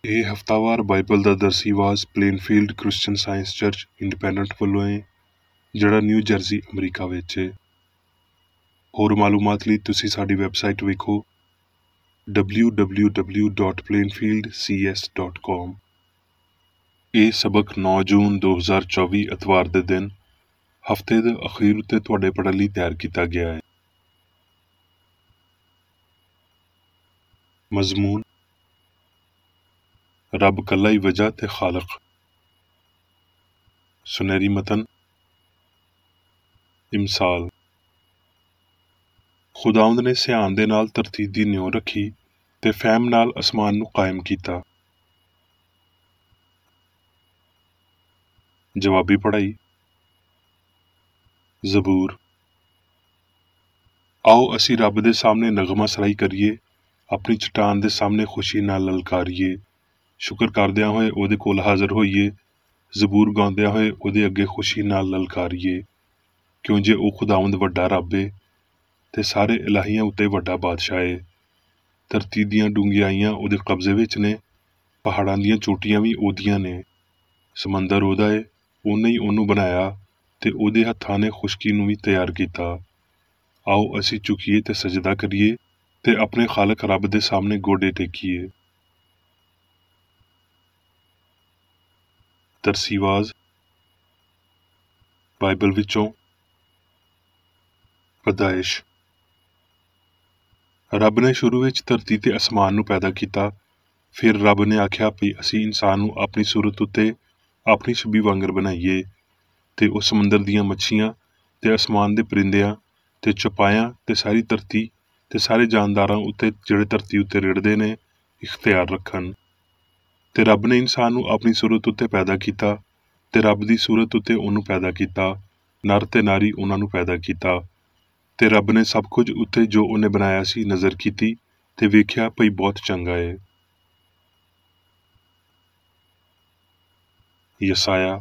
ਇਹ ਹਫ਼ਤਾਵਾਰ ਬਾਈਬਲ ਦਾ ਦਰਸੀ ਆਵਾਜ਼ Plainfield Christian Science Church Independent ਵੱਲੋਂ ਹੈ, ਜਿਹੜਾ ਨਿਊ ਜਰਸੀ ਅਮਰੀਕਾ ਵਿੱਚ ਹੈ। ਹੋਰ ਮਾਲੂਮਾਤ ਲਈ ਤੁਸੀਂ ਸਾਡੀ ਵੈਬਸਾਈਟ ਵੇਖੋ www.plainfieldcs.com। ਇਹ ਸਬਕ 9 ਜੂਨ 2024 ਐਤਵਾਰ ਦੇ ਦਿਨ ਹਫ਼ਤੇ ਦੇ ਅਖੀਰ ਉੱਤੇ ਤੁਹਾਡੇ ਪੜ੍ਹਨ ਲਈ ਤਿਆਰ ਕੀਤਾ ਗਿਆ ਹੈ। ਮਜ਼ਮੂਨ: ਰੱਬ ਕੱਲਾ ਹੀ ਵਜ੍ਹਾ ਤੇ ਖਾਲਕ। ਸੁਨਹਿਰੀ ਮਤਨ: ਇਮਸਾਲ। ਖੁਦਾਵੰਦ ਨੇ ਸਿਆਣ ਦੇ ਨਾਲ ਧਰਤੀ ਦੀ ਨਿਉ ਰੱਖੀ ਤੇ ਫਹਿਮ ਨਾਲ ਅਸਮਾਨ ਨੂੰ ਕਾਇਮ ਕੀਤਾ। ਜਵਾਬੀ ਪੜ੍ਹਾਈ। ਜ਼ਬੂਰ। ਆਓ ਅਸੀਂ ਰੱਬ ਦੇ ਸਾਹਮਣੇ ਨਗਮਾ ਸਰਾਈ ਕਰੀਏ, ਆਪਣੀ ਚਟਾਨ ਦੇ ਸਾਹਮਣੇ ਖੁਸ਼ੀ ਨਾਲ ਲਲਕਾਰੀਏ, ਸ਼ੁਕਰ ਕਰਦਿਆਂ ਹੋਏ ਉਹਦੇ ਕੋਲ ਹਾਜ਼ਰ ਹੋਈਏ, ਜ਼ਬੂਰ ਗਾਉਂਦਿਆਂ ਹੋਏ ਉਹਦੇ ਅੱਗੇ ਖੁਸ਼ੀ ਨਾਲ ਲਲਕਾਰੀਏ, ਕਿਉਂ ਜੇ ਉਹ ਖੁਦਾਵੰਦ ਵੱਡਾ ਰੱਬ ਏ ਤੇ ਸਾਰੇ ਇਲਾਹੀਆਂ ਉੱਤੇ ਵੱਡਾ ਬਾਦਸ਼ਾਹ ਏ। ਧਰਤੀ ਦੀਆਂ ਡੂੰਘਿਆਈਆਂ ਉਹਦੇ ਕਬਜ਼ੇ ਵਿੱਚ ਨੇ, ਪਹਾੜਾਂ ਦੀਆਂ ਚੋਟੀਆਂ ਵੀ ਉਹਦੀਆਂ ਨੇ। ਸਮੁੰਦਰ ਉਹਦਾ ਏ, ਉਹਨੇ ਹੀ ਉਹਨੂੰ ਬਣਾਇਆ ਤੇ ਉਹਦੇ ਹੱਥਾਂ ਨੇ ਖੁਸ਼ਕੀ ਨੂੰ ਵੀ ਤਿਆਰ ਕੀਤਾ। ਆਓ ਅਸੀਂ ਝੁਕੀਏ ਤੇ ਸਜਦਾ ਕਰੀਏ ਤੇ ਆਪਣੇ ਖਾਲਕ ਰੱਬ ਦੇ ਸਾਹਮਣੇ ਗੋਡੇ ਟੇਕੀਏ। ਦਰਸੀਵਾਜ਼ ਬਾਈਬਲ ਵਿੱਚੋਂ ਪੈਦਾਇਸ਼। ਰੱਬ ਨੇ ਸ਼ੁਰੂ ਵਿੱਚ ਧਰਤੀ ਤੇ ਅਸਮਾਨ ਨੂੰ ਪੈਦਾ ਕੀਤਾ। ਫਿਰ ਰੱਬ ਨੇ ਆਖਿਆ ਵੀ ਅਸੀਂ ਇਨਸਾਨ ਨੂੰ ਆਪਣੀ ਸੂਰਤ ਉੱਤੇ ਆਪਣੀ ਛਬੀ ਵਾਂਗਰ ਬਣਾਈਏ, ਤੇ ਉਹ ਸਮੁੰਦਰ ਦੀਆਂ ਮੱਛੀਆਂ ਤੇ ਅਸਮਾਨ ਦੇ ਪਰਿੰਦਿਆਂ ਤੇ ਚੌਪਾਇਆਂ ਤੇ ਸਾਰੀ ਧਰਤੀ ਤੇ ਸਾਰੇ ਜਾਨਦਾਰਾਂ ਉੱਤੇ ਜਿਹੜੇ ਧਰਤੀ ਉੱਤੇ ਰਿੜਦੇ ਨੇ ਇਖਤਿਆਰ ਰੱਖਣ। ਤੇ ਰੱਬ ਨੇ ਇਨਸਾਨ ਨੂੰ ਆਪਣੀ ਸੂਰਤ ਉੱਤੇ ਪੈਦਾ ਕੀਤਾ ਤੇ ਰੱਬ ਦੀ ਸੂਰਤ ਉੱਤੇ ਉਹਨੂੰ ਪੈਦਾ ਕੀਤਾ, ਨਰ ਤੇ ਨਾਰੀ ਉਹਨਾਂ ਨੂੰ ਪੈਦਾ ਕੀਤਾ। ਤੇ ਰੱਬ ਨੇ ਸਭ ਕੁਝ ਉੱਤੇ ਜੋ ਉਹਨੇ ਬਣਾਇਆ ਸੀ ਨਜ਼ਰ ਕੀਤੀ ਤੇ ਵੇਖਿਆ ਭਈ ਬਹੁਤ ਚੰਗਾ ਏ। ਯਸਾਇਆ: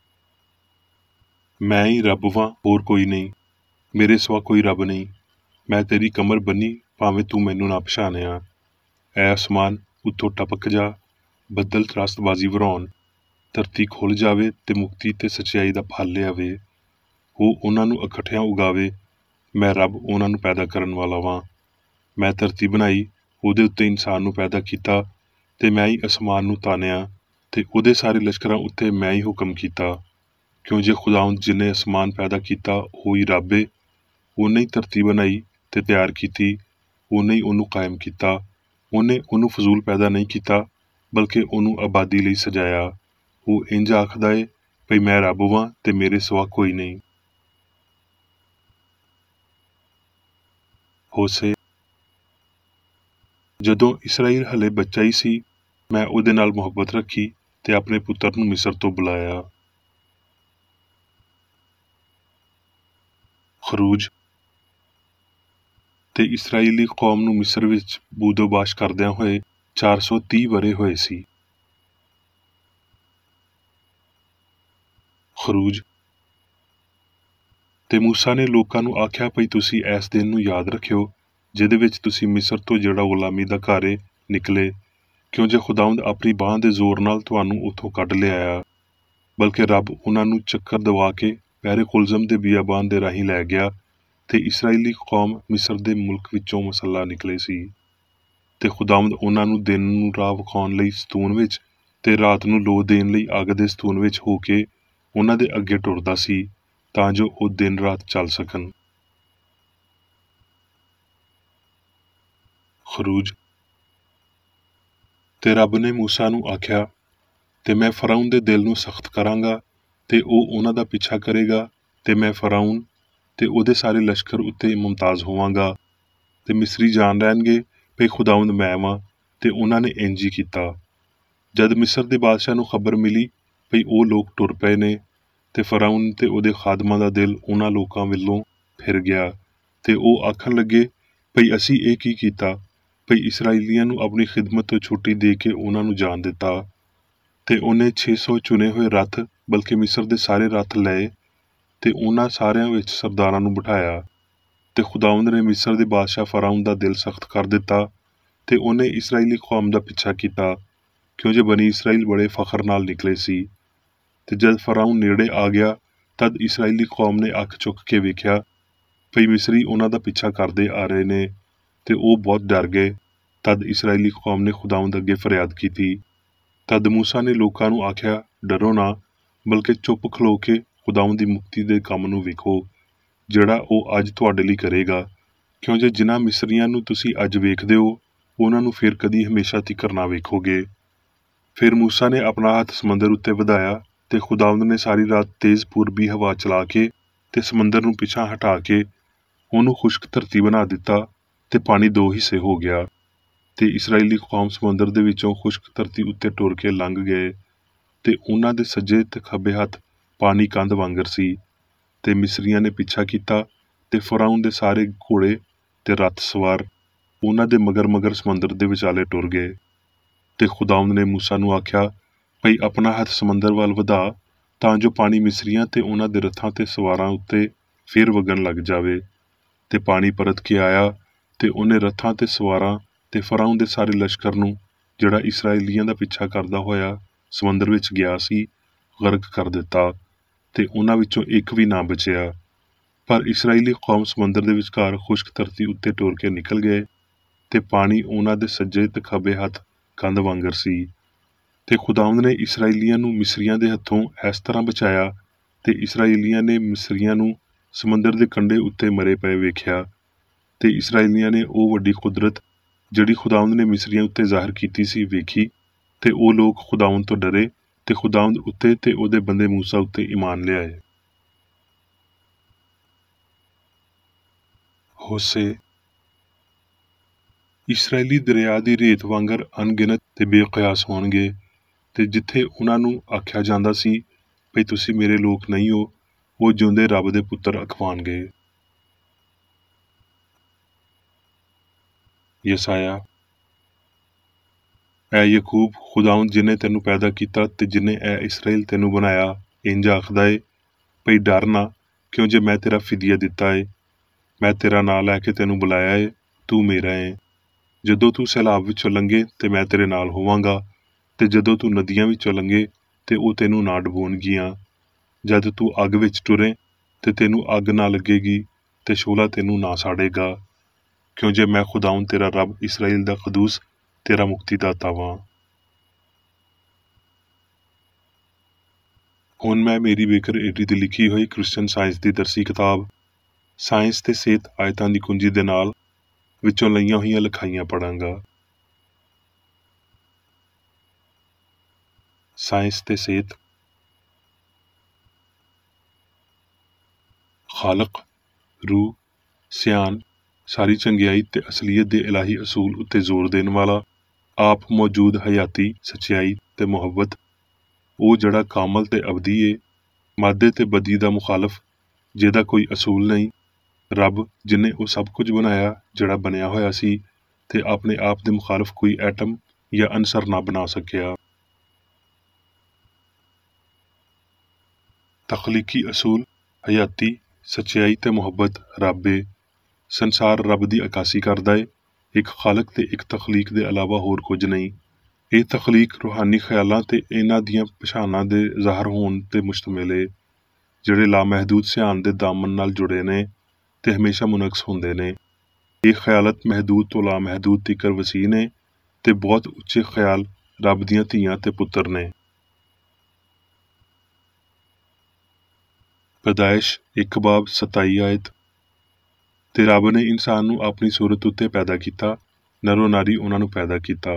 ਮੈਂ ਹੀ ਰੱਬ ਵਾਂ, ਹੋਰ ਕੋਈ ਨਹੀਂ, ਮੇਰੇ ਸਿਵਾ ਕੋਈ ਰੱਬ ਨਹੀਂ। ਮੈਂ ਤੇਰੀ ਕਮਰ ਬੰਨੀ, ਭਾਵੇਂ ਤੂੰ ਮੈਨੂੰ ਨਾ ਪਛਾਣਿਆ। ਐ ਅਸਮਾਨ ਉੱਤੋਂ ਟਪਕ ਜਾ, ਬੱਦਲ ਰਾਸਤਬਾਜ਼ੀ ਵਰਾਉਣ, ਧਰਤੀ ਖੁੱਲ ਜਾਵੇ ਤੇ ਮੁਕਤੀ ਤੇ ਸੱਚਾਈ ਦਾ ਫਲ ਲਿਆਵੇ। ਉਹ ਉਹਨਾਂ ਨੂੰ ਇਕੱਠਿਆਂ ਉਗਾਵੇ। ਮੈਂ ਰੱਬ ਉਹਨਾਂ ਨੂੰ ਪੈਦਾ ਕਰਨ ਵਾਲਾ ਵਾਂ। ਮੈਂ ਧਰਤੀ ਬਣਾਈ, ਉਹਦੇ ਉੱਤੇ ਇਨਸਾਨ ਨੂੰ ਪੈਦਾ ਕੀਤਾ, ਤੇ ਮੈਂ ਹੀ ਅਸਮਾਨ ਨੂੰ ਤਾਣਿਆ ਤੇ ਉਹਦੇ ਸਾਰੇ ਲਸ਼ਕਰਾਂ ਉੱਤੇ ਮੈਂ ਹੀ ਹੁਕਮ ਕੀਤਾ। ਕਿਉਂ ਜੇ ਖੁਦਾਵੰਦ ਜਿਹਨੇ ਅਸਮਾਨ ਪੈਦਾ ਕੀਤਾ ਉਹ ਹੀ ਰੱਬ ਏ, ਉਹਨੇ ਹੀ ਧਰਤੀ ਬਣਾਈ ਤੇ ਤਿਆਰ ਕੀਤੀ, ਉਹਨੇ ਹੀ ਉਹਨੂੰ ਕਾਇਮ ਕੀਤਾ। ਉਹਨੇ ਉਹਨੂੰ ਫਜ਼ੂਲ ਪੈਦਾ ਨਹੀਂ ਕੀਤਾ, ਬਲਕਿ ਉਹਨੂੰ ਆਬਾਦੀ ਲਈ ਸਜਾਇਆ। ਉਹ ਇੰਝ ਆਖਦਾ ਏ ਭਈ ਮੈਂ ਰੱਬ ਵਾਂ ਤੇ ਮੇਰੇ ਸਿਵਾ ਕੋਈ ਨਹੀਂ। ਹੋਸੇ: ਜਦੋਂ ਇਸਰਾਈਲ ਹਲੇ ਬੱਚਾ ਹੀ ਸੀ, ਮੈਂ ਉਹਦੇ ਨਾਲ ਮੁਹੱਬਤ ਰੱਖੀ ਤੇ ਆਪਣੇ ਪੁੱਤਰ ਨੂੰ ਮਿਸਰ ਤੋਂ ਬੁਲਾਇਆ। ਖਰੂਜ: ਤੇ ਇਸਰਾਈਲੀ ਕੌਮ ਨੂੰ ਮਿਸਰ ਵਿੱਚ ਬੂਦੋਬਾਸ਼ ਕਰਦਿਆਂ ਹੋਏ 430 ਵਰ੍ਹੇ ਹੋਏ ਸੀ। ਖਰੂਜ: ਤੇ ਮੂਸਾ ਨੇ ਲੋਕਾਂ ਨੂੰ ਆਖਿਆ ਭਈ ਤੁਸੀਂ ਇਸ ਦਿਨ ਨੂੰ ਯਾਦ ਰੱਖਿਓ, ਜਿਹਦੇ ਵਿੱਚ ਤੁਸੀਂ ਮਿਸਰ ਤੋਂ ਜਿਹੜਾ ਗੁਲਾਮੀ ਦਾ ਘਰ ਏ ਨਿਕਲੇ, ਕਿਉਂ ਜੇ ਖੁਦਾਵੰਦ ਆਪਣੀ ਬਾਂਹ ਦੇ ਜ਼ੋਰ ਨਾਲ ਤੁਹਾਨੂੰ ਉੱਥੋਂ ਕੱਢ ਲਿਆਇਆ, ਬਲਕਿ ਰੱਬ ਉਹਨਾਂ ਨੂੰ ਚੱਕਰ ਦਵਾ ਕੇ ਪਹਿਰੇ ਕੁਲਜ਼ਮ ਦੇ ਬਿਆਬਾਨ ਦੇ ਰਾਹੀਂ ਲੈ ਗਿਆ। ਤੇ ਇਸਰਾਈਲੀ ਕੌਮ ਮਿਸਰ ਦੇ ਮੁਲਕ ਵਿੱਚੋਂ ਮਸੱਲਾ ਨਿਕਲੇ ਸੀ। ਤੇ ਖੁਦਾਵੰਦ ਉਹਨਾਂ ਨੂੰ ਦਿਨ ਨੂੰ ਰਾਹ ਵਿਖਾਉਣ ਲਈ ਸਤੂਨ ਵਿੱਚ ਤੇ ਰਾਤ ਨੂੰ ਲੋ ਦੇਣ ਲਈ ਅੱਗ ਦੇ ਸਤੂਨ ਵਿੱਚ ਹੋ ਕੇ ਉਹਨਾਂ ਦੇ ਅੱਗੇ ਟੁਰਦਾ ਸੀ, ਤਾਂ ਜੋ ਉਹ ਦਿਨ ਰਾਤ ਚੱਲ ਸਕਣ। ਖਰੂਜ: ਤੇ ਰੱਬ ਨੇ ਮੂਸਾ ਨੂੰ ਆਖਿਆ, ਤੇ ਮੈਂ ਫਰਾਉਨ ਦੇ ਦਿਲ ਨੂੰ ਸਖਤ ਕਰਾਂਗਾ ਤੇ ਉਹ ਉਹਨਾਂ ਦਾ ਪਿੱਛਾ ਕਰੇਗਾ, ਤੇ ਮੈਂ ਫਰਾਉਨ ਤੇ ਉਹਦੇ ਸਾਰੇ ਲਸ਼ਕਰ ਉੱਤੇ ਮੁਮਤਾਜ਼ ਹੋਵਾਂਗਾ, ਤੇ ਮਿਸਰੀ ਜਾਣ ਲੈਣਗੇ ਭਈ ਖੁਦਾਵੰਦ ਮੈਂ ਵਾਂ। ਤੇ ਉਹਨਾਂ ਨੇ ਇੰਝ ਹੀ ਕੀਤਾ। ਜਦ ਮਿਸਰ ਦੇ ਬਾਦਸ਼ਾਹ ਨੂੰ ਖਬਰ ਮਿਲੀ ਭਈ ਉਹ ਲੋਕ ਟੁਰ ਪਏ ਨੇ, ਤੇ ਫਰਾਉਨ ਤੇ ਉਹਦੇ ਖਾਦਮਾਂ ਦਾ ਦਿਲ ਉਹਨਾਂ ਲੋਕਾਂ ਵੱਲੋਂ ਫਿਰ ਗਿਆ, ਤੇ ਉਹ ਆਖਣ ਲੱਗੇ ਭਈ ਅਸੀਂ ਇਹ ਕੀ ਕੀਤਾ ਭਈ ਇਸਰਾਏਲੀਆਂ ਨੂੰ ਆਪਣੀ ਖਿਦਮਤ ਤੋਂ ਛੁੱਟੀ ਦੇ ਕੇ ਉਹਨਾਂ ਨੂੰ ਜਾਣ ਦਿੱਤਾ। ਤੇ ਉਹਨੇ 600 ਚੁਣੇ ਹੋਏ ਰੱਥ, ਬਲਕਿ ਮਿਸਰ ਦੇ ਸਾਰੇ ਰੱਥ ਲਏ, ਤੇ ਉਹਨਾਂ ਸਾਰਿਆਂ ਵਿੱਚ ਸਰਦਾਰਾਂ ਨੂੰ ਬਿਠਾਇਆ। ਤੇ ਖੁਦਾਵੰਦ ਨੇ ਮਿਸਰ ਦੇ ਬਾਦਸ਼ਾਹ ਫਰਾਉਨ ਦਾ ਦਿਲ ਸਖਤ ਕਰ ਦਿੱਤਾ, ਤੇ ਉਹਨੇ ਇਸਰਾਏਲੀ ਕੌਮ ਦਾ ਪਿੱਛਾ ਕੀਤਾ, ਕਿਉਂ ਜੇ ਬਨੀ ਇਸਰਾਈਲ ਬੜੇ ਫਖਰ ਨਾਲ ਨਿਕਲੇ ਸੀ। ਤੇ ਜਦ ਫਰਾਊਨ ਨੇੜੇ ਆ ਗਿਆ ਤਦ ਇਸਰਾਏਲੀ ਕੌਮ ਨੇ ਅੱਖ ਚੁੱਕ ਕੇ ਵੇਖਿਆ ਭਈ ਮਿਸਰੀ ਉਹਨਾਂ ਦਾ ਪਿੱਛਾ ਕਰਦੇ ਆ ਰਹੇ ਨੇ ਤੇ ਉਹ ਬਹੁਤ ਡਰ ਗਏ। ਤਦ ਇਸਰਾਏਲੀ ਕੌਮ ਨੇ ਖੁਦਾਵੰਦ ਅੱਗੇ ਫਰਿਆਦ ਕੀਤੀ। ਤਦ ਮੂਸਾ ਨੇ ਲੋਕਾਂ ਨੂੰ ਆਖਿਆ, ਡਰੋ ਨਾ, ਬਲਕਿ ਚੁੱਪ ਖਲੋ ਕੇ ਖੁਦਾਵੰਦ ਦੀ ਮੁਕਤੀ ਦੇ ਕੰਮ ਨੂੰ ਵੇਖੋ ਜਿਹੜਾ ਉਹ ਅੱਜ ਤੁਹਾਡੇ ਲਈ ਕਰੇਗਾ। ਕਿਉਂ ਜੇ ਜਿਨ੍ਹਾਂ ਮਿਸਰੀਆਂ ਨੂੰ ਤੁਸੀਂ ਅੱਜ ਵੇਖਦੇ ਹੋ ਉਹਨਾਂ ਨੂੰ ਫਿਰ ਕਦੀ ਹਮੇਸ਼ਾ ਤੀਕਰ ਨਾ ਵੇਖੋਗੇ। ਫਿਰ ਮੂਸਾ ਨੇ ਆਪਣਾ ਹੱਥ ਸਮੁੰਦਰ ਉੱਤੇ ਵਧਾਇਆ ਤੇ ਖੁਦਾਵੰਦ ਨੇ ਸਾਰੀ ਰਾਤ ਤੇਜ਼ ਪੂਰਬੀ ਹਵਾ ਚਲਾ ਕੇ ਤੇ ਸਮੁੰਦਰ ਨੂੰ ਪਿਛਾਂ ਹਟਾ ਕੇ ਉਹਨੂੰ ਖੁਸ਼ਕ ਧਰਤੀ ਬਣਾ ਦਿੱਤਾ ਤੇ ਪਾਣੀ ਦੋ ਹਿੱਸੇ ਹੋ ਗਿਆ ਤੇ ਇਸਰਾਏਲੀ ਕੌਮ ਸਮੁੰਦਰ ਦੇ ਵਿੱਚੋਂ ਖੁਸ਼ਕ ਧਰਤੀ ਉੱਤੇ ਟੁਰ ਕੇ ਲੰਘ ਗਏ ਤੇ ਉਹਨਾਂ ਦੇ ਸੱਜੇ ਤੇ ਖੱਬੇ ਹੱਥ ਪਾਣੀ ਕੰਧ ਵਾਂਗਰ ਸੀ। ਤੇ ਮਿਸਰੀਆਂ ਨੇ ਪਿੱਛਾ ਕੀਤਾ ਤੇ ਫਰਾਊਨ ਦੇ ਸਾਰੇ ਘੋੜੇ ਤੇ ਰੱਥ ਸਵਾਰ ਉਹਨਾਂ ਦੇ ਮਗਰ ਮਗਰ ਸਮੁੰਦਰ ਦੇ ਵਿਚਾਲੇ ਟੁਰ ਗਏ। ਤੇ ਖੁਦਾਵੰਦ ਨੇ ਮੂਸਾ ਨੂੰ ਆਖਿਆ ਭਈ ਆਪਣਾ ਹੱਥ ਸਮੁੰਦਰ ਵੱਲ ਵਧਾ ਤਾਂ ਜੋ ਪਾਣੀ ਮਿਸਰੀਆਂ ਤੇ ਉਹਨਾਂ ਦੇ ਰੱਥਾਂ ਤੇ ਸਵਾਰਾਂ ਉੱਤੇ ਫੇਰ ਵਗਣ ਲੱਗ ਜਾਵੇ। ਤੇ ਪਾਣੀ ਪਰਤ ਕੇ ਆਇਆ ਤੇ ਉਹਨੇ ਰੱਥਾਂ ਤੇ ਸਵਾਰਾਂ ਤੇ ਫਰਾਊਨ ਦੇ ਸਾਰੇ ਲਸ਼ਕਰ ਨੂੰ ਜਿਹੜਾ ਇਸਰਾਏਲੀਆਂ ਦਾ ਪਿੱਛਾ ਕਰਦਾ ਹੋਇਆ ਸਮੁੰਦਰ ਵਿੱਚ ਗਿਆ ਸੀ ਗਰਕ ਕਰ ਦਿੱਤਾ ਤੇ ਉਹਨਾਂ ਵਿੱਚੋਂ ਇੱਕ ਵੀ ਨਾ ਬਚਿਆ। ਪਰ ਇਸਰਾਏਲੀ ਕੌਮ ਸਮੁੰਦਰ ਦੇ ਵਿਚਕਾਰ ਖੁਸ਼ਕ ਧਰਤੀ ਉੱਤੇ ਟੁਰ ਕੇ ਨਿਕਲ ਗਏ ਤੇ ਪਾਣੀ ਉਹਨਾਂ ਦੇ ਸੱਜੇ ਤੇ ਖੱਬੇ ਹੱਥ ਕੰਧ ਵਾਂਗਰ ਸੀ। ਤੇ ਖੁਦਾਵੰਦ ਨੇ ਇਸਰਾਏਲੀਆਂ ਨੂੰ ਮਿਸਰੀਆਂ ਦੇ ਹੱਥੋਂ ਇਸ ਤਰ੍ਹਾਂ ਬਚਾਇਆ ਤੇ ਇਸਰਾਏਲੀਆਂ ਨੇ ਮਿਸਰੀਆਂ ਨੂੰ ਸਮੁੰਦਰ ਦੇ ਕੰਢੇ ਉੱਤੇ ਮਰੇ ਪਏ ਵੇਖਿਆ। ਤੇ ਇਸਰਾਏਲੀਆਂ ਨੇ ਉਹ ਵੱਡੀ ਕੁਦਰਤ ਜਿਹੜੀ ਖੁਦਾਵੰਦ ਨੇ ਮਿਸਰੀਆਂ ਉੱਤੇ ਜ਼ਾਹਿਰ ਕੀਤੀ ਸੀ ਵੇਖੀ ਤੇ ਉਹ ਲੋਕ ਖੁਦਾਵੰਦ ਤੋਂ ਡਰੇ ਤੇ ਖੁਦਾਵੰਦ ਉੱਤੇ ਤੇ ਉਹਦੇ ਬੰਦੇ ਮੂਸਾ ਉੱਤੇ ਈਮਾਨ ਲਿਆਏ। ਹੋਸੇ ਇਸਰਾਏਲੀ ਦਰਿਆ ਦੀ ਰੇਤ ਵਾਂਗਰ ਅਣਗਿਣਤ ਤੇ ਬੇਕਿਆਸ ਹੋਣਗੇ ਤੇ ਜਿੱਥੇ ਉਹਨਾਂ ਨੂੰ ਆਖਿਆ ਜਾਂਦਾ ਸੀ ਭਈ ਤੁਸੀਂ ਮੇਰੇ ਲੋਕ ਨਹੀਂ ਹੋ, ਉਹ ਜਿਉਂਦੇ ਰੱਬ ਦੇ ਪੁੱਤਰ ਅਖਵਾਣਗੇ। ਯਸਾਇਆ ਐ ਯਕੂਬ, ਖੁਦਾਵੰਦ ਜਿਹਨੇ ਤੈਨੂੰ ਪੈਦਾ ਕੀਤਾ ਤੇ ਜਿਹਨੇ ਐ ਇਸਰਾਏਲ ਤੈਨੂੰ ਬਣਾਇਆ ਇੰਜ ਆਖਦਾ ਏ ਭਈ ਡਰ ਨਾ, ਕਿਉਂ ਜੇ ਮੈਂ ਤੇਰਾ ਫਿਦਿਆ ਦਿੱਤਾ ਏ, ਮੈਂ ਤੇਰਾ ਨਾਂ ਲੈ ਕੇ ਤੈਨੂੰ ਬੁਲਾਇਆ ਏ, ਤੂੰ ਮੇਰਾ ਏ। ਜਦੋਂ ਤੂੰ ਸੈਲਾਬ ਵਿੱਚੋਂ ਲੰਘੇ ਤੇ ਮੈਂ ਤੇਰੇ ਨਾਲ ਹੋਵਾਂਗਾ ਤੇ ਜਦੋਂ ਤੂੰ ਨਦੀਆਂ ਵਿੱਚੋਂ ਲੰਘੇ ਤੇ ਉਹ ਤੈਨੂੰ ਨਾ ਡੁਬੋਣਗੀਆਂ। ਜਦ ਤੂੰ ਅੱਗ ਵਿੱਚ ਟੁਰੇ ਤੇ ਤੈਨੂੰ ਅੱਗ ਨਾ ਲੱਗੇਗੀ ਤੇ ਸ਼ੋਲਾ ਤੈਨੂੰ ਨਾ ਸਾੜੇਗਾ। ਕਿਉਂ ਜੇ ਮੈਂ ਖੁਦਾਵੰਦ ਤੇਰਾ ਰੱਬ ਇਸਰਾਏਲ ਦਾ ਕਦੂਸ ਤੇਰਾ ਮੁਕਤੀਦਾਤਾ ਵਾਂ। ਹੁਣ ਮੈਂ ਮੇਰੀ ਬੇਕਰ ਏਡੀ ਦੀ ਲਿਖੀ ਹੋਈ ਕ੍ਰਿਸਚਨ ਸਾਇੰਸ ਦੀ ਦਰਸੀ ਕਿਤਾਬ ਸਾਇੰਸ ਤੇ ਸਿਹਤ ਆਇਤਾਂ ਦੀ ਕੁੰਜੀ ਦੇ ਨਾਲ ਵਿੱਚੋਂ ਲਈਆਂ ਹੋਈਆਂ ਲਿਖਾਈਆਂ ਪੜਾਂਗਾ। ਸਾਇੰਸ ਤੇ ਸਿਹਤ। ਖਾਲਕ, ਰੂਹ, ਸਿਆਣ, ਸਾਰੀ ਚੰਗਿਆਈ ਤੇ ਅਸਲੀਅਤ ਦੇ ਇਲਾਹੀ ਅਸੂਲ ਉੱਤੇ ਜ਼ੋਰ ਦੇਣ ਵਾਲਾ, ਆਪ ਮੌਜੂਦ ਹਯਾਤੀ, ਸੱਚਾਈ ਤੇ ਮੁਹੱਬਤ, ਉਹ ਜਿਹੜਾ ਕਾਮਲ ਤੇ ਅਬਦੀ ਏ, ਮਾਦੇ ਤੇ ਬਦੀ ਦਾ ਮੁਖਾਲਫ ਜਿਹਦਾ ਕੋਈ ਅਸੂਲ ਨਹੀਂ, ਰੱਬ ਜਿਹਨੇ ਉਹ ਸਭ ਕੁਝ ਬਣਾਇਆ ਜਿਹੜਾ ਬਣਿਆ ਹੋਇਆ ਸੀ ਤੇ ਆਪਣੇ ਆਪ ਦੇ ਮੁਖਾਲਫ ਕੋਈ ਐਟਮ ਜਾਂ ਅਨਸਰ ਨਾ ਬਣਾ ਸਕਿਆ। ਤਖਲੀਕੀ ਅਸੂਲ, ਹਯਾਤੀ, ਸੱਚਾਈ ਤੇ ਮੁਹੱਬਤ ਰੱਬ ਏ। ਸੰਸਾਰ ਰੱਬ ਦੀ ਅਕਾਸੀ ਕਰਦਾ ਏ, ਇੱਕ ਖਾਲਕ ਤੇ ਇੱਕ ਤਖਲੀਕ ਦੇ ਇਲਾਵਾ ਹੋਰ ਕੁਝ ਨਹੀਂ। ਇਹ ਤਖਲੀਕ ਰੂਹਾਨੀ ਖਿਆਲਾਂ ਤੇ ਇਹਨਾਂ ਦੀਆਂ ਪਛਾਣਾਂ ਦੇ ਜ਼ਾਹਰ ਹੋਣ ਤੇ ਮੁਸ਼ਤਮਿਲ ਏ ਜਿਹੜੇ ਲਾਮਹਿਦੂਦ ਸਿਆਣ ਦੇ ਦਾਮਨ ਨਾਲ ਜੁੜੇ ਨੇ ਤੇ ਹਮੇਸ਼ਾ ਮੁਨਕਸ ਹੁੰਦੇ ਨੇ। ਇਹ ਖਿਆਲਤ ਮਹਿਦੂਦ ਤੋਂ ਲਾਮਹਿਦੂਦ ਤੀਕਰ ਵਸੀਹ ਨੇ ਤੇ ਬਹੁਤ ਉੱਚੇ ਖਿਆਲ ਰੱਬ ਦੀਆਂ ਧੀਆਂ ਤੇ ਪੁੱਤਰ ਨੇ। ਪੈਦਾਇਸ਼ 1 ਬਾਬ 27 ਆਇਤ। ਤੇ ਰੱਬ ਨੇ ਇਨਸਾਨ ਨੂੰ ਆਪਣੀ ਸੂਰਤ ਉੱਤੇ ਪੈਦਾ ਕੀਤਾ, ਨਰੋ ਨਾਰੀ ਉਹਨਾਂ ਨੂੰ ਪੈਦਾ ਕੀਤਾ।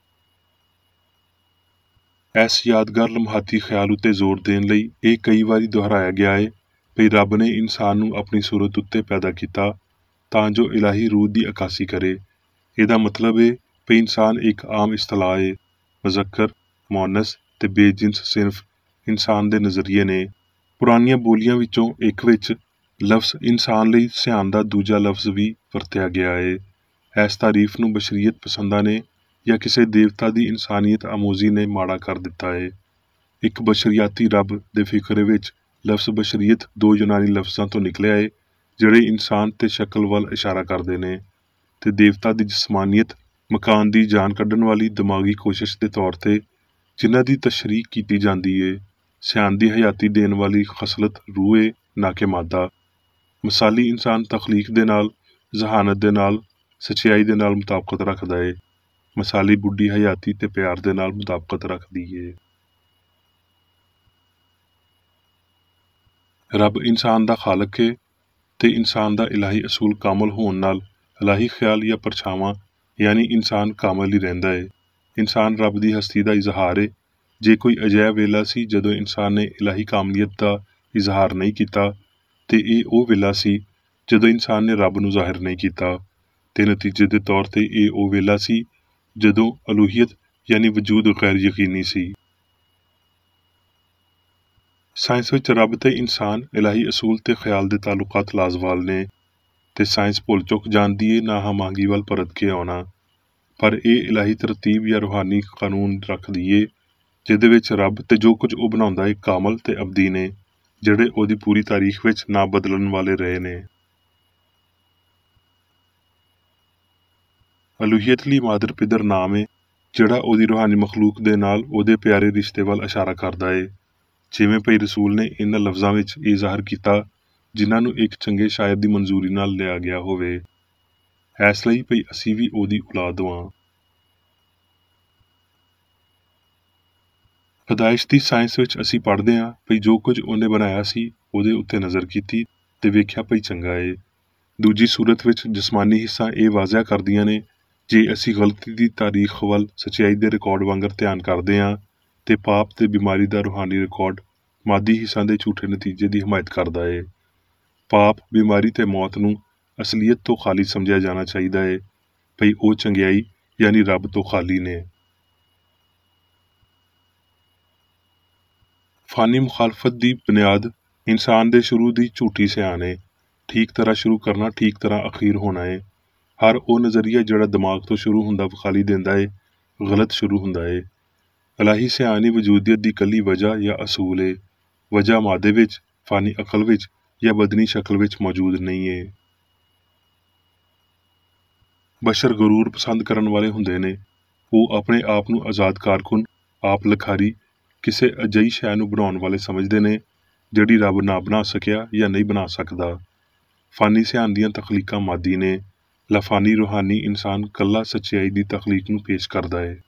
ਇਸ ਯਾਦਗਾਰ ਲਮਹਾਤੀ ਖਿਆਲ ਉੱਤੇ ਜ਼ੋਰ ਦੇਣ ਲਈ ਇਹ ਕਈ ਵਾਰੀ ਦੁਹਰਾਇਆ ਗਿਆ ਏ ਭਈ ਰੱਬ ਨੇ ਇਨਸਾਨ ਨੂੰ ਆਪਣੀ ਸੂਰਤ ਉੱਤੇ ਪੈਦਾ ਕੀਤਾ ਤਾਂ ਜੋ ਇਲਾਹੀ ਰੂਹ ਦੀ ਅਕਾਸੀ ਕਰੇ। ਇਹਦਾ ਮਤਲਬ ਏ ਭਈ ਇਨਸਾਨ ਇੱਕ ਆਮ ਇਸਤਲਾਹ ਏ, ਮੁਜ਼ੱਕਰ, ਮੁਅੰਨਸ ਤੇ ਬੇਜਿਨਸ ਸਿਨਫ ਇਨਸਾਨ ਦੇ ਨਜ਼ਰੀਏ ਨੇ। ਪੁਰਾਣੀਆਂ ਬੋਲੀਆਂ ਵਿੱਚੋਂ ਇੱਕ ਵਿੱਚ ਲਫ਼ਜ਼ ਇਨਸਾਨ ਲਈ ਸਿਆਣ ਦਾ ਦੂਜਾ ਲਫ਼ਜ਼ ਵੀ ਵਰਤਿਆ ਗਿਆ ਏ। ਇਸ ਤਾਰੀਫ ਨੂੰ ਬਸ਼ਰੀਅਤ ਪਸੰਦਾਂ ਨੇ ਜਾਂ ਕਿਸੇ ਦੇਵਤਾ ਦੀ ਇਨਸਾਨੀਅਤ ਆਮੋਜ਼ੀ ਨੇ ਮਾੜਾ ਕਰ ਦਿੱਤਾ ਏ। ਇੱਕ ਬਸ਼ਰੀਆਤੀ ਰੱਬ ਦੇ ਫਿਕਰੇ ਵਿੱਚ ਲਫ਼ਜ਼ ਬਸ਼ਰੀਅਤ 2 ਯੂਨਾਨੀ ਲਫ਼ਜ਼ਾਂ ਤੋਂ ਨਿਕਲਿਆ ਏ ਜਿਹੜੇ ਇਨਸਾਨ ਤੇ ਸ਼ਕਲ ਵੱਲ ਇਸ਼ਾਰਾ ਕਰਦੇ ਨੇ ਤੇ ਦੇਵਤਾ ਦੀ ਜਿਸਮਾਨੀਅਤ ਮਕਾਨ ਦੀ ਜਾਨ ਕੱਢਣ ਵਾਲੀ ਦਿਮਾਗੀ ਕੋਸ਼ਿਸ਼ ਦੇ ਤੌਰ ਤੇ ਜਿਨ੍ਹਾਂ ਦੀ ਤਸ਼ਰੀਹ ਕੀਤੀ ਜਾਂਦੀ ਏ। ਸਿਆਣ ਦੀ ਹਯਾਤੀ ਦੇਣ ਵਾਲੀ ਖਸਲਤ ਰੂਹ ਏ, ਨਾ ਕਿ ਮਾਦਾ। ਮਿਸਾਲੀ ਇਨਸਾਨ ਤਖਲੀਕ ਦੇ ਨਾਲ, ਜ਼ਹਾਨਤ ਦੇ ਨਾਲ, ਸੱਚਾਈ ਦੇ ਨਾਲ ਮੁਤਾਬਕਤ ਰੱਖਦਾ ਏ। ਮਿਸਾਲੀ ਬੁੱਢੀ ਹਯਾਤੀ ਤੇ ਪਿਆਰ ਦੇ ਨਾਲ ਮੁਤਾਬਕਤ ਰੱਖਦੀ ਏ। ਰੱਬ ਇਨਸਾਨ ਦਾ ਖਾਲਕ ਏ ਤੇ ਇਨਸਾਨ ਦਾ ਇਲਾਹੀ ਅਸੂਲ ਕਾਮਲ ਹੋਣ ਨਾਲ ਇਲਾਹੀ ਖਿਆਲ ਜਾਂ ਪਰਛਾਵਾਂ ਯਾਨੀ ਇਨਸਾਨ ਕਾਮਲ ਹੀ ਰਹਿੰਦਾ ਏ। ਇਨਸਾਨ ਰੱਬ ਦੀ ਹਸਤੀ ਦਾ ਇਜ਼ਹਾਰ ਏ। ਜੇ ਕੋਈ ਅਜਿਹਾ ਵੇਲਾ ਸੀ ਜਦੋਂ ਇਨਸਾਨ ਨੇ ਇਲਾਹੀ ਕਾਮਲੀਅਤ ਦਾ ਇਜ਼ਹਾਰ ਨਹੀਂ ਕੀਤਾ ਤੇ ਇਹ ਉਹ ਵੇਲਾ ਸੀ ਜਦੋਂ ਇਨਸਾਨ ਨੇ ਰੱਬ ਨੂੰ ਜ਼ਾਹਿਰ ਨਹੀਂ ਕੀਤਾ, ਤੇ ਨਤੀਜੇ ਦੇ ਤੌਰ ਤੇ ਇਹ ਉਹ ਵੇਲਾ ਸੀ ਜਦੋਂ ਅਲੂਹੀਅਤ ਯਾਨੀ ਵਜੂਦ ਗੈਰ ਯਕੀਨੀ ਸੀ। ਸਾਇੰਸ ਵਿੱਚ ਰੱਬ ਤੇ ਇਨਸਾਨ, ਇਲਾਹੀ ਅਸੂਲ ਤੇ ਖਿਆਲ ਦੇ ਤਾਲੁਕਾਤ ਲਾਜ਼ਵਾਲ ਨੇ, ਤੇ ਸਾਇੰਸ ਭੁੱਲ ਚੁੱਕ ਜਾਂਦੀ ਏ ਨਾਹਮਾਂਗੀ ਵੱਲ ਪਰਤ ਕੇ ਆਉਣਾ। ਪਰ ਇਹ ਇਲਾਹੀ ਤਰਤੀਬ ਜਾਂ ਰੂਹਾਨੀ ਕਾਨੂੰਨ ਰੱਖਦੀ ਏ ਜਿਹਦੇ ਵਿੱਚ ਰੱਬ ਤੇ ਜੋ ਕੁਝ ਉਹ ਬਣਾਉਂਦਾ ਏ ਕਾਮਲ ਤੇ ਅਬਦੀ ਨੇ, ਜਿਹੜੇ ਉਹਦੀ ਪੂਰੀ ਤਾਰੀਖ ਵਿੱਚ ਨਾ ਬਦਲਣ ਵਾਲੇ ਰਹੇ ਨੇ। ਅਲੂਹੀਅਤ ਲਈ ਮਾਦਰ ਪਿਦਰ ਨਾਮ ਏ ਜਿਹੜਾ ਉਹਦੀ ਰੂਹਾਨੀ ਮਖਲੂਕ ਦੇ ਨਾਲ ਉਹਦੇ ਪਿਆਰੇ ਰਿਸ਼ਤੇ ਵੱਲ ਇਸ਼ਾਰਾ ਕਰਦਾ ਏ। ਜਿਵੇਂ ਭਈ ਰਸੂਲ ਨੇ ਇਹਨਾਂ ਲਫ਼ਜ਼ਾਂ ਵਿੱਚ ਇਹ ਜ਼ਾਹਰ ਕੀਤਾ ਜਿਨ੍ਹਾਂ ਨੂੰ ਇੱਕ ਚੰਗੇ ਸ਼ਾਇਰ ਦੀ ਮਨਜ਼ੂਰੀ ਨਾਲ ਲਿਆ ਗਿਆ ਹੋਵੇ। ਇਸ ਲਈ ਭਈ ਅਸੀਂ ਵੀ ਉਹਦੀ ਔਲਾਦ ਵਾਂ। ਪੈਦਾਇਸ਼ ਦੀ ਸਾਇੰਸ ਵਿੱਚ ਅਸੀਂ ਪੜ੍ਹਦੇ ਹਾਂ ਭਈ ਜੋ ਕੁਝ ਉਹਨੇ ਬਣਾਇਆ ਸੀ ਉਹਦੇ ਉੱਤੇ ਨਜ਼ਰ ਕੀਤੀ ਤੇ ਵੇਖਿਆ ਭਈ ਚੰਗਾ ਏ। ਦੂਜੀ ਸੂਰਤ ਵਿੱਚ ਜਿਸਮਾਨੀ ਹਿੱਸਾ ਇਹ ਵਾਜ਼ਿਆ ਕਰਦੀਆਂ ਨੇ ਜੇ ਅਸੀਂ ਗਲਤੀ ਦੀ ਤਾਰੀਖ ਵੱਲ ਸੱਚਾਈ ਦੇ ਰਿਕਾਰਡ ਵਾਂਗਰ ਧਿਆਨ ਕਰਦੇ ਹਾਂ ਤੇ ਪਾਪ ਤੇ ਬਿਮਾਰੀ ਦਾ ਰੂਹਾਨੀ ਰਿਕਾਰਡ ਮਾਦੀ ਹਿੱਸਾਂ ਦੇ ਝੂਠੇ ਨਤੀਜੇ ਦੀ ਹਮਾਇਤ ਕਰਦਾ ਏ। ਪਾਪ, ਬਿਮਾਰੀ ਤੇ ਮੌਤ ਨੂੰ ਅਸਲੀਅਤ ਤੋਂ ਖਾਲੀ ਸਮਝਿਆ ਜਾਣਾ ਚਾਹੀਦਾ ਏ ਭਈ ਉਹ ਚੰਗਿਆਈ ਯਾਨੀ ਰੱਬ ਤੋਂ ਖਾਲੀ ਨੇ। ਫਾਨੀ ਮੁਖਾਲਫਤ ਦੀ ਬੁਨਿਆਦ ਇਨਸਾਨ ਦੇ ਸ਼ੁਰੂ ਦੀ ਝੂਠੀ ਸਿਆਣ ਏ। ਠੀਕ ਤਰ੍ਹਾਂ ਸ਼ੁਰੂ ਕਰਨਾ, ਠੀਕ ਤਰ੍ਹਾਂ ਅਖੀਰ ਹੋਣਾ ਏ। ਹਰ ਉਹ ਨਜ਼ਰੀਆ ਜਿਹੜਾ ਦਿਮਾਗ ਤੋਂ ਸ਼ੁਰੂ ਹੁੰਦਾ ਵਿਖਾਲੀ ਦਿੰਦਾ ਏ, ਗਲਤ ਸ਼ੁਰੂ ਹੁੰਦਾ ਏ। ਇਲਾਹੀ ਸਿਆਣੀ ਵਜੂਦੀਅਤ ਦੀ ਇਕੱਲੀ ਵਜ੍ਹਾ ਜਾਂ ਅਸੂਲ ਏ। ਵਜ੍ਹਾ ਮਾਦੇ ਵਿੱਚ, ਫਾਨੀ ਅਕਲ ਵਿੱਚ ਜਾਂ ਬਦਨੀ ਸ਼ਕਲ ਵਿੱਚ ਮੌਜੂਦ ਨਹੀਂ ਏ। ਬਸ਼ਰ ਗਰੂਰ ਪਸੰਦ ਕਰਨ ਵਾਲੇ ਹੁੰਦੇ ਨੇ। ਉਹ ਆਪਣੇ ਆਪ ਨੂੰ ਆਜ਼ਾਦ ਕਾਰਕੁਨ, ਆਪ ਲਿਖਾਰੀ ਕਿਸੇ ਅਜਿਹੀ ਸ਼ੈ ਨੂੰ ਬਣਾਉਣ ਵਾਲੇ ਸਮਝਦੇ ਨੇ ਜਿਹੜੀ ਰੱਬ ਨਾ ਬਣਾ ਸਕਿਆ ਜਾਂ ਨਹੀਂ ਬਣਾ ਸਕਦਾ। ਫਾਨੀ ਸਿਆਣ ਦੀਆਂ ਤਖਲੀਕਾਂ ਮਾਦੀ ਨੇ। ਲਾਫਾਨੀ ਰੂਹਾਨੀ ਇਨਸਾਨ ਕੱਲਾ ਸੱਚਾਈ ਦੀ ਤਖਲੀਕ ਨੂੰ ਪੇਸ਼ ਕਰਦਾ ਏ।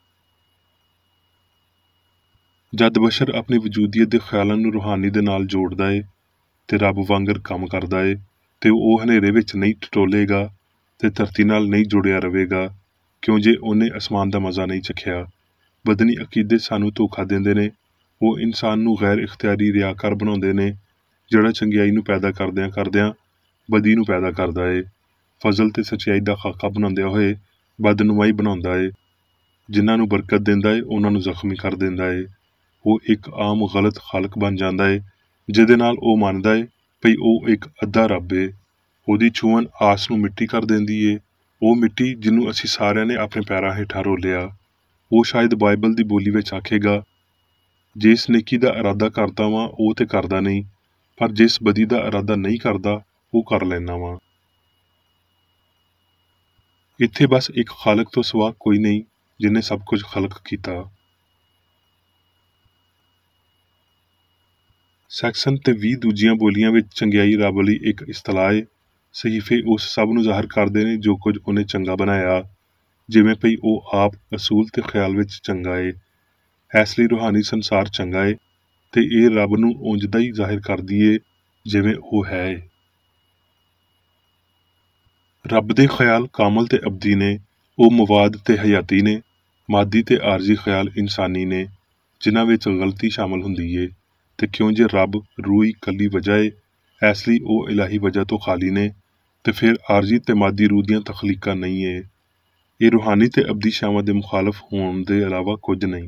ਜਦ ਬਸ਼ਰ ਆਪਣੀ ਵਜੂਦੀਅਤ ਦੇ ਖਿਆਲਾਂ ਨੂੰ ਰੂਹਾਨੀ ਦੇ ਨਾਲ ਜੋੜਦਾ ਏ ਤੇ ਰੱਬ ਵਾਂਗਰ ਕੰਮ ਕਰਦਾ ਏ ਤੇ ਉਹ ਹਨੇਰੇ ਵਿੱਚ ਨਹੀਂ ਟਟੋਲੇਗਾ ਤੇ ਧਰਤੀ ਨਾਲ ਨਹੀਂ ਜੁੜਿਆ ਰਹੇਗਾ ਕਿਉਂ ਜੇ ਉਹਨੇ ਅਸਮਾਨ ਦਾ ਮਜ਼ਾ ਨਹੀਂ ਚਖਿਆ। ਬਦਨੀ ਅਕੀਦੇ ਸਾਨੂੰ ਧੋਖਾ ਦਿੰਦੇ ਨੇ। ਉਹ ਇਨਸਾਨ ਨੂੰ ਗੈਰ ਇਖਤਿਆਰੀ ਰਿਆਕਾਰ ਬਣਾਉਂਦੇ ਨੇ ਜਿਹੜਾ ਚੰਗਿਆਈ ਨੂੰ ਪੈਦਾ ਕਰਦਿਆਂ ਬਦੀ ਨੂੰ ਪੈਦਾ ਕਰਦਾ ਏ। ਫਜ਼ਲ ਤੇ ਸੱਚਾਈ ਦਾ ਖਾਕਾ ਬਣਾਉਂਦਿਆਂ ਹੋਏ ਬਦਨੁਮਾਈ ਬਣਾਉਂਦਾ ਏ। ਜਿਨ੍ਹਾਂ ਨੂੰ ਬਰਕਤ ਦਿੰਦਾ ਏ ਉਹਨਾਂ ਨੂੰ ਜ਼ਖਮੀ ਕਰ ਦਿੰਦਾ ਏ। ਉਹ ਇੱਕ ਆਮ ਗਲਤ ਖਾਲਕ ਬਣ ਜਾਂਦਾ ਏ ਜਿਹਦੇ ਨਾਲ ਉਹ ਮੰਨਦਾ ਏ ਭਈ ਉਹ ਇੱਕ ਅੱਧਾ ਰੱਬ ਏ। ਉਹਦੀ ਛੂਹਣ ਆਸ ਨੂੰ ਮਿੱਟੀ ਕਰ ਦਿੰਦੀ ਏ। ਉਹ ਮਿੱਟੀ ਜਿਹਨੂੰ ਅਸੀਂ ਸਾਰਿਆਂ ਨੇ ਆਪਣੇ ਪੈਰਾਂ ਹੇਠਾਂ ਰੋਲਿਆ। ਉਹ ਸ਼ਾਇਦ ਬਾਈਬਲ ਦੀ ਬੋਲੀ ਵਿੱਚ ਆਖੇਗਾ, ਜਿਸ ਨੇਕੀ ਦਾ ਇਰਾਦਾ ਕਰਦਾ ਵਾਂ ਉਹ ਤੇ ਕਰਦਾ ਨਹੀਂ, ਪਰ ਜਿਸ ਬਦੀ ਦਾ ਇਰਾਦਾ ਨਹੀਂ ਕਰਦਾ ਉਹ ਕਰ ਲੈਂਦਾ ਵਾਂ। ਇੱਥੇ ਬਸ ਇੱਕ ਖਾਲਕ ਤੋਂ ਸਿਵਾ ਕੋਈ ਨਹੀਂ ਜਿਹਨੇ ਸਭ ਕੁਝ ਖਲਕ ਕੀਤਾ। ਸੈਕਸ਼ਨ ਤੇ 20 ਦੂਜੀਆਂ ਬੋਲੀਆਂ ਵਿੱਚ ਚੰਗਿਆਈ ਰੱਬ ਲਈ ਇੱਕ ਇਸਤਲਾਹ ਏ। ਸਹੀਫੇ ਉਸ ਸਭ ਨੂੰ ਜ਼ਾਹਰ ਕਰਦੇ ਨੇ ਜੋ ਕੁਝ ਉਹਨੇ ਚੰਗਾ ਬਣਾਇਆ, ਜਿਵੇਂ ਭਈ ਉਹ ਆਪ ਅਸੂਲ ਤੇ ਖਿਆਲ ਵਿੱਚ ਚੰਗਾ ਏ। ਇਸ ਲਈ ਰੂਹਾਨੀ ਸੰਸਾਰ ਚੰਗਾ ਏ ਤੇ ਇਹ ਰੱਬ ਨੂੰ ਉਂਝਦਾ ਹੀ ਜ਼ਾਹਿਰ ਕਰਦੀ ਏ ਜਿਵੇਂ ਉਹ ਹੈ ਏ। ਰੱਬ ਦੇ ਖਿਆਲ ਕਾਮਲ ਤੇ ਅਬਦੀ ਨੇ। ਉਹ ਮਵਾਦ ਤੇ ਹਯਾਤੀ ਨੇ। ਮਾਦੀ ਤੇ ਆਰਜ਼ੀ ਖਿਆਲ ਇਨਸਾਨੀ ਨੇ ਜਿਨ੍ਹਾਂ ਵਿੱਚ ਗਲਤੀ ਸ਼ਾਮਲ ਹੁੰਦੀ ਏ। ਤੇ ਕਿਉਂ ਜੇ ਰੱਬ ਰੂਹ ਹੀ ਇਕੱਲੀ ਵਜ੍ਹਾ ਏ ਇਸ ਲਈ ਉਹ ਇਲਾਹੀ ਵਜ੍ਹਾ ਤੋਂ ਖਾਲੀ ਨੇ ਤੇ ਫਿਰ ਆਰਜ਼ੀ ਤੇ ਮਾਦੀ ਰੂਹ ਦੀਆਂ ਤਖਲੀਕਾਂ ਨਹੀਂ ਏ। ਇਹ ਰੂਹਾਨੀ ਤੇ ਅਬਦੀ ਸ਼ਾਵਾਂ ਦੇ ਮੁਖਾਲਫ ਹੋਣ ਦੇ ਇਲਾਵਾ ਕੁਝ ਨਹੀਂ।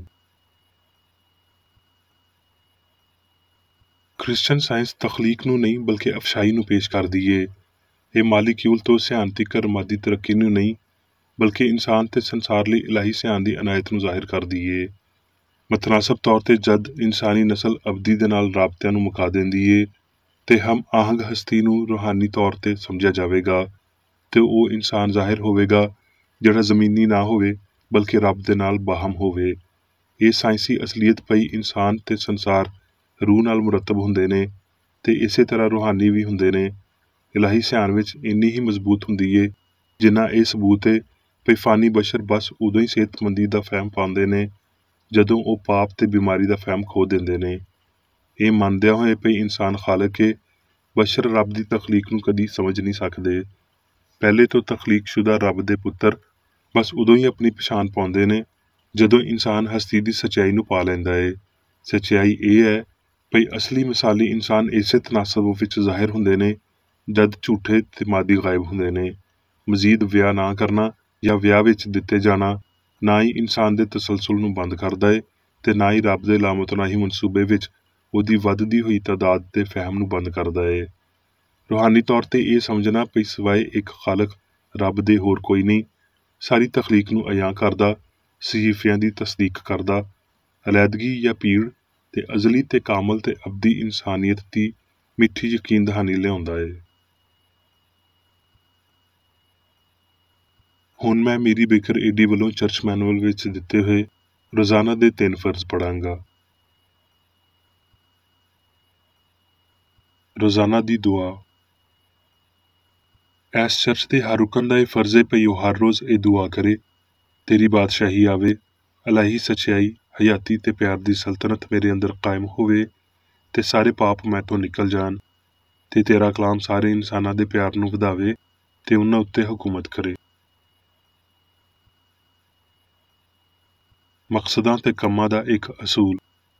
ਕ੍ਰਿਸਚਨ ਸਾਇੰਸ ਤਖਲੀਕ ਨੂੰ ਨਹੀਂ ਬਲਕਿ ਅਫਸ਼ਾਈ ਨੂੰ ਪੇਸ਼ ਕਰਦੀ ਏ। ਇਹ ਮਾਲੀਕਿਊਲ ਤੋਂ ਸਿਆਣ ਤੀਕਰ ਮਾਦੀ ਤਰੱਕੀ ਨੂੰ ਨਹੀਂ ਬਲਕਿ ਇਨਸਾਨ ਤੇ ਸੰਸਾਰ ਲਈ ਇਲਾਹੀ ਸਿਆਣ ਦੀ ਅਨਾਇਤ ਨੂੰ ਜ਼ਾਹਿਰ ਕਰਦੀ ਏ। ਮਤਨਾਸਬ ਤੌਰ ਤੇ ਜਦ ਇਨਸਾਨੀ ਨਸਲ ਅਬਦੀ ਦੇ ਨਾਲ ਰਾਬਤਿਆਂ ਨੂੰ ਮੁਕਾ ਦਿੰਦੀ ਏ ਤੇ ਹਮ ਆਹੰਗ ਹਸਤੀ ਨੂੰ ਰੂਹਾਨੀ ਤੌਰ ਤੇ ਸਮਝਿਆ ਜਾਵੇਗਾ ਤੇ ਉਹ ਇਨਸਾਨ ਜ਼ਾਹਿਰ ਹੋਵੇਗਾ ਜਿਹੜਾ ਜ਼ਮੀਨੀ ਨਾ ਹੋਵੇ ਬਲਕਿ ਰੱਬ ਦੇ ਨਾਲ ਬਾਹਮ ਹੋਵੇ। ਇਹ ਸਾਇੰਸੀ ਅਸਲੀਅਤ ਪਈ ਇਨਸਾਨ ਤੇ ਸੰਸਾਰ ਰੂਹ ਨਾਲ ਮੁਰਤਬ ਹੁੰਦੇ ਨੇ ਤੇ ਇਸੇ ਤਰ੍ਹਾਂ ਰੂਹਾਨੀ ਵੀ ਹੁੰਦੇ ਨੇ। ਇਲਾਹੀ ਸਿਆਣ ਵਿੱਚ ਇੰਨੀ ਹੀ ਮਜ਼ਬੂਤ ਹੁੰਦੀ ਏ ਜਿੰਨਾ ਇਹ ਸਬੂਤ ਏ ਭਈ ਫਾਨੀ ਬਸ਼ਰ ਬਸ ਉਦੋਂ ਹੀ ਸਿਹਤਮੰਦੀ ਦਾ ਫਹਿਮ ਪਾਉਂਦੇ ਨੇ ਜਦੋਂ ਉਹ ਪਾਪ ਤੇ ਬਿਮਾਰੀ ਦਾ ਫਹਿਮ ਖੋ ਦਿੰਦੇ ਨੇ। ਇਹ ਮੰਨਦਿਆਂ ਹੋਏ ਭਈ ਇਨਸਾਨ ਖਾਲਕ ਏ, ਬਸ਼ਰ ਰੱਬ ਦੀ ਤਖਲੀਕ ਨੂੰ ਕਦੀ ਸਮਝ ਨਹੀਂ ਸਕਦੇ। ਪਹਿਲੇ ਤੋਂ ਤਖਲੀਕਸ਼ੁਦਾ ਰੱਬ ਦੇ ਪੁੱਤਰ ਬਸ ਉਦੋਂ ਹੀ ਆਪਣੀ ਪਛਾਣ ਪਾਉਂਦੇ ਨੇ ਜਦੋਂ ਇਨਸਾਨ ਹਸਤੀ ਦੀ ਸੱਚਾਈ ਨੂੰ ਪਾ ਲੈਂਦਾ ਏ। ਸੱਚਾਈ ਇਹ ਹੈ ਭਈ ਅਸਲੀ ਮਿਸਾਲੀ ਇਨਸਾਨ ਇਸੇ ਤਨਾਸਬ ਵਿੱਚ ਜ਼ਾਹਿਰ ਹੁੰਦੇ ਨੇ ਜਦ ਝੂਠੇ ਤੇ ਮਾਦੀ ਗਾਇਬ ਹੁੰਦੇ ਨੇ। ਮਜ਼ੀਦ ਵਿਆਹ ਨਾ ਕਰਨਾ ਜਾਂ ਵਿਆਹ ਵਿੱਚ ਦਿੱਤੇ ਜਾਣਾ ਨਾ ਹੀ ਇਨਸਾਨ ਦੇ ਤਸਲਸਲ ਨੂੰ ਬੰਦ ਕਰਦਾ ਏ ਤੇ ਨਾ ਹੀ ਰੱਬ ਦੇ ਲਾਮਤਨਾਹੀ ਮਨਸੂਬੇ ਵਿੱਚ ਉਹਦੀ ਵੱਧਦੀ ਹੋਈ ਤਾਦਾਦ ਦੇ ਫਹਿਮ ਨੂੰ ਬੰਦ ਕਰਦਾ ਏ। ਰੂਹਾਨੀ ਤੌਰ ਤੇ ਇਹ ਸਮਝਣਾ ਭਈ ਸਿਵਾਏ ਇੱਕ ਖਾਲਕ ਰੱਬ ਦੇ ਹੋਰ ਕੋਈ ਨਹੀਂ, ਸਾਰੀ ਤਖਲੀਕ ਨੂੰ ਅਯਾਂ ਕਰਦਾ, ਸਹੀਫਿਆਂ ਦੀ ਤਸਦੀਕ ਕਰਦਾ, ਅਲੈਦਗੀ ਜਾਂ ਪੀੜ ਤੇ ਅਜ਼ਲੀ ਤੇ ਕਾਮਲ ਤੇ ਅਬਦੀ ਇਨਸਾਨੀਅਤ ਦੀ ਮਿੱਠੀ ਯਕੀਨ ਦਹਾਨੀ ਲਿਆਉਂਦਾ ਏ। ਹੁਣ ਮੈਂ ਮੀਰੀ ਬੇਕਰ ਏਡੀ ਵੱਲੋਂ ਚਰਚ ਮੈਨੂਅਲ ਵਿੱਚ ਦਿੱਤੇ ਹੋਏ ਰੋਜ਼ਾਨਾ ਦੇ 3 ਫਰਜ਼ ਪੜਾਂਗਾ। ਰੋਜ਼ਾਨਾ ਦੀ ਦੁਆ। ਇਸ ਚਰਚ ਦੇ ਹਰ ਰੁਕਨ ਦਾ ਇਹ ਫਰਜ਼ ਏ ਭਈ ਉਹ ਹਰ ਰੋਜ਼ ਇਹ ਦੁਆ ਕਰੇ, ਤੇਰੀ ਬਾਦਸ਼ਾਹੀ ਆਵੇ, ਇਲਾਹੀ ਸੱਚਾਈ, ਹਯਾਤੀ ਤੇ ਪਿਆਰ ਦੀ ਸਲਤਨਤ ਮੇਰੇ ਅੰਦਰ ਕਾਇਮ ਹੋਵੇ ਤੇ ਸਾਰੇ ਪਾਪ ਮੈਥੋਂ ਨਿਕਲ ਜਾਣ ਤੇ ਤੇਰਾ ਕਲਾਮ ਸਾਰੇ ਇਨਸਾਨਾਂ ਦੇ ਪਿਆਰ ਨੂੰ ਵਧਾਵੇ ਤੇ ਉਹਨਾਂ ਉੱਤੇ ਹਕੂਮਤ ਕਰੇ। ਮਕਸਦਾਂ ਤੇ ਕੰਮਾਂ ਦਾ ਇੱਕ ਅਸੂਲ।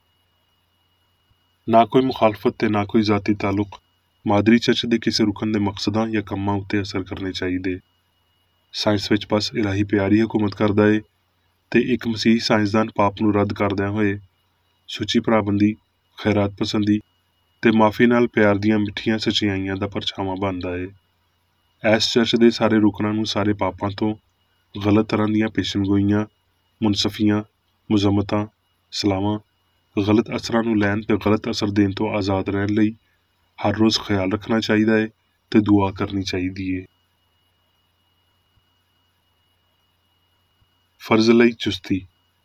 ਨਾ ਕੋਈ ਮੁਖਾਲਫਤ ਤੇ ਨਾ ਕੋਈ ਜ਼ਾਤੀ ਤਾਲੁਕ ਮਾਦਰੀ ਚਰਚ ਦੇ ਕਿਸੇ ਰੁਕਨ ਦੇ ਮਕਸਦਾਂ ਜਾਂ ਕੰਮਾਂ ਉੱਤੇ ਅਸਰ ਕਰਨੇ ਚਾਹੀਦੇ। ਸਾਇੰਸ ਵਿੱਚ ਬਸ ਇਲਾਹੀ ਪਿਆਰ ਹੀ ਹਕੂਮਤ ਕਰਦਾ ਏ ਤੇ ਇੱਕ ਮਸੀਹੀ ਸਾਇੰਸਦਾਨ ਪਾਪ ਨੂੰ ਰੱਦ ਕਰਦਿਆਂ ਹੋਏ ਸੁੱਚੀ ਭਰਾਬੰਦੀ, ਖੈਰਾਤ ਪਸੰਦੀ ਤੇ ਮਾਫੀ ਨਾਲ ਪਿਆਰ ਦੀਆਂ ਮਿੱਠੀਆਂ ਸਚਾਈਆਂ ਦਾ ਪਰਛਾਵਾਂ ਬਣਦਾ ਏ। ਇਸ ਚਰਚ ਦੇ ਸਾਰੇ ਰੁਕਨਾਂ ਨੂੰ ਸਾਰੇ ਪਾਪਾਂ ਤੋਂ, ਗਲਤ ਤਰ੍ਹਾਂ ਦੀਆਂ ਪੇਸ਼ਨਗੋਈਆਂ, ਮੁਨਸਫੀਆਂ, ਮੁਜ਼ੰਮਤਾਂ, ਸਲਾਹਾਂ, ਗਲਤ ਅਸਰਾਂ ਨੂੰ ਲੈਣ ਤੇ ਗਲਤ ਅਸਰ ਦੇਣ ਤੋਂ ਆਜ਼ਾਦ ਰਹਿਣ ਲਈ ਹਰ ਰੋਜ਼ ਖਿਆਲ ਰੱਖਣਾ ਚਾਹੀਦਾ ਏ ਤੇ ਦੁਆ ਕਰਨੀ ਚਾਹੀਦੀ ਏ। ਫਰਜ਼ ਲਈ ਚੁਸਤੀ।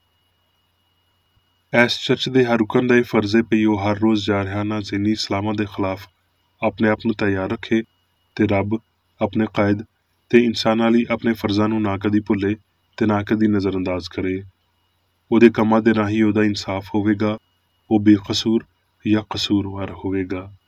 ਇਸ ਚਰਚ ਦੇ ਹਰ ਰੁਕਨ ਦਾ ਇਹ ਫਰਜ਼ ਏ ਭਈ ਉਹ ਹਰ ਰੋਜ਼ ਜਾਰਹਾਨਾ ਜ਼ਹਿਨੀ ਇਸਲਾਮਾਂ ਦੇ ਖਿਲਾਫ ਆਪਣੇ ਆਪ ਨੂੰ ਤਿਆਰ ਰੱਖੇ ਤੇ ਰੱਬ, ਆਪਣੇ ਕਾਇਦ ਤੇ ਇਨਸਾਨਾਂ ਲਈ ਆਪਣੇ ਫਰਜ਼ਾਂ ਨੂੰ ਨਾ ਕਦੀ ਭੁੱਲੇ ਤੇ ਨਾ ਕਦੀ ਨਜ਼ਰਅੰਦਾਜ਼ ਕਰੇ। ਉਹਦੇ ਕੰਮਾਂ ਦੇ ਰਾਹੀਂ ਉਹਦਾ ਇਨਸਾਫ ਹੋਵੇਗਾ, ਉਹ ਬੇਕਸੂਰ ਜਾਂ ਕਸੂਰਵਾਰ ਹੋਵੇਗਾ।